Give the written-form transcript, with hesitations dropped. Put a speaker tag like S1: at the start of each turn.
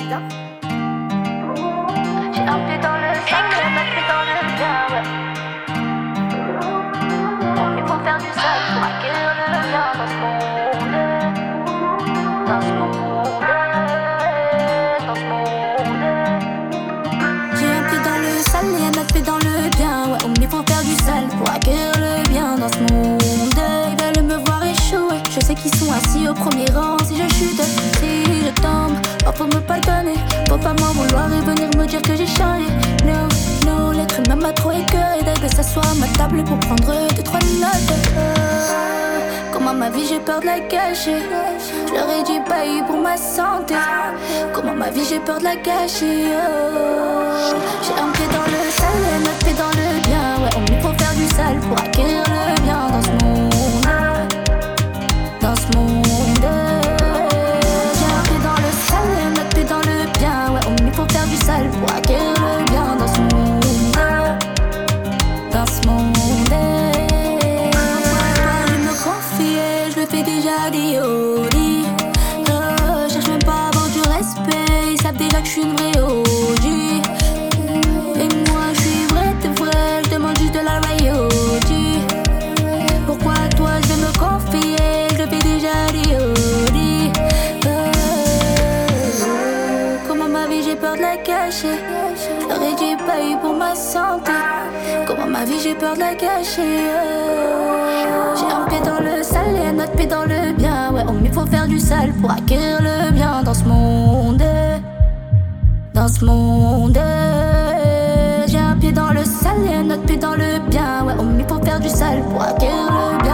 S1: J'ai un pied dans le sale, un autre pied dans le bien, ouais. Il faut faire du sale pour acquérir le bien dans ce monde. Dans ce monde, dans ce monde.
S2: J'ai un pied dans le sale et un autre pied dans le bien, ouais. Il faut faire du sale pour acquérir le bien dans ce monde. Ils veulent me voir échouer, je sais qu'ils sont assis au premier rang. Si je chute, si je tombe, oh, faut me pardonner. Faut pas m'en vouloir et venir me dire que j'ai changé. No, no, l'être humain m'a trop écœuré. Dès que s'asseoir à ma table pour prendre 2-3 notes. Comment ma vie j'ai peur de la gâcher. Je leur ai dit bye pour ma santé. Comment ma vie j'ai peur de la gâcher. J'ai un pied dans le sale et un autre pied dans le bien. Ouais, il faut faire du sale pour acquérir le bien dans ce monde. Dans ce monde. J'ai un pied dans le sale et un autre pied dans le bien. Ouais, il faut faire du sale pour acquérir le bien dans ce monde. Dans ce monde. Je le fais déjà dit oh dit. Cherche même pas à avoir du respect. Ils savent déjà que je suis une vraie OG. Et moi je suis vrai, t'es vrai. Je demande juste de la royauté. Pourquoi toi je vais me confier. Je le fais déjà dit oh dit. Comment ma vie j'ai peur de la cacher. Je leur ai dit paye pour ma santé. Comment ma vie j'ai peur de la cacher. J'ai un pied dans le sale et un autre pied dans le bien. Ouais, il faut faire du sale pour acquérir le bien dans ce monde. Dans ce monde. J'ai un pied dans le sale et un autre pied dans le bien. Ouais, il faut faire du sale pour acquérir le bien.